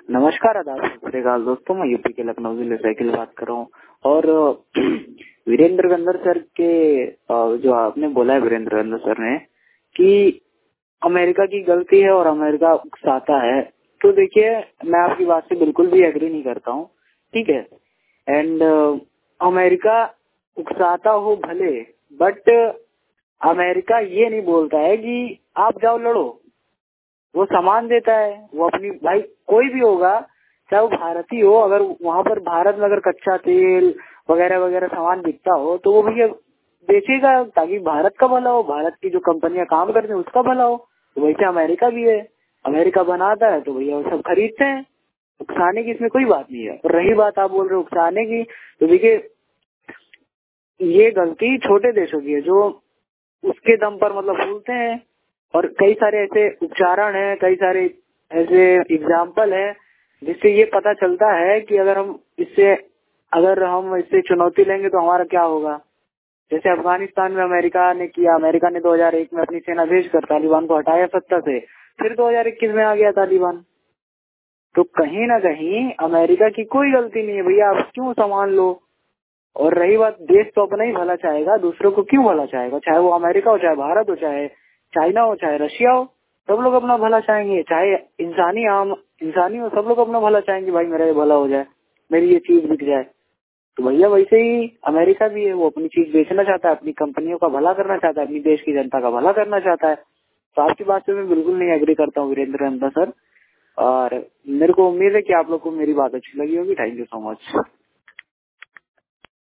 नमस्कार, आदाब, सत श्री अकाल दोस्तों। मैं यूपी के लखनऊ जिले से अखिल बात कर रहा हूँ। और वीरेंद्र गंदर सर के जो आपने बोला है वीरेंद्र गंदर सर ने कि अमेरिका की गलती है और अमेरिका उकसाता है, तो देखिए मैं आपकी बात से बिल्कुल भी एग्री नहीं करता हूँ। ठीक है, एंड अमेरिका उकसाता हो भले, बट अमेरिका ये नहीं बोलता है कि आप जाओ लड़ो। वो सामान देता है, वो अपनी भाई कोई भी होगा, चाहे वो भारतीय हो, अगर वहाँ पर भारत में अगर कच्चा तेल वगैरह वगैरह सामान बिकता हो तो वो भैया बेचेगा ताकि भारत का भला हो, भारत की जो कंपनियां काम करती हैं उसका भला हो। तो वैसे अमेरिका भी है, अमेरिका बनाता है तो भैया वो सब खरीदते हैं। उकसाने की इसमें कोई बात नहीं है। और रही बात आप बोल रहे हो उकसाने की, तो देखिए ये गलती छोटे देशों की है जो उसके दम पर मतलब फूलते हैं। और कई सारे ऐसे उच्चारण है, कई सारे ऐसे एग्जाम्पल है जिससे ये पता चलता है कि अगर हम इससे चुनौती लेंगे तो हमारा क्या होगा। जैसे अफगानिस्तान में अमेरिका ने किया, अमेरिका ने 2001 में अपनी सेना भेजकर तालिबान को हटाया सत्ता से, फिर 2021 में आ गया तालिबान। तो कहीं ना कहीं अमेरिका की कोई गलती नहीं है भैया, आप क्यों सामान लो। और रही बात, देश तो अपना ही भला चाहेगा, दूसरों को क्यों भला चाहेगा। चाहे वो अमेरिका हो, चाहे भारत हो, चाहे चाइना हो, चाहे रशिया हो, सब लोग अपना भला चाहेंगे। चाहे इंसानी हो, सब लोग अपना भला चाहेंगे, भाई मेरा ये भला हो जाए, मेरी ये चीज बिक जाए। तो भैया वैसे ही अमेरिका भी है, वो अपनी चीज बेचना चाहता है, अपनी कंपनियों का भला करना चाहता है, अपनी देश की जनता का भला करना चाहता है। तो आपकी बात से मैं बिल्कुल नहीं एग्री करता हूँ वीरेंद्र अंदा सर। और मेरे को उम्मीद है कि आप लोग को मेरी बात अच्छी लगी होगी। Thank you so much.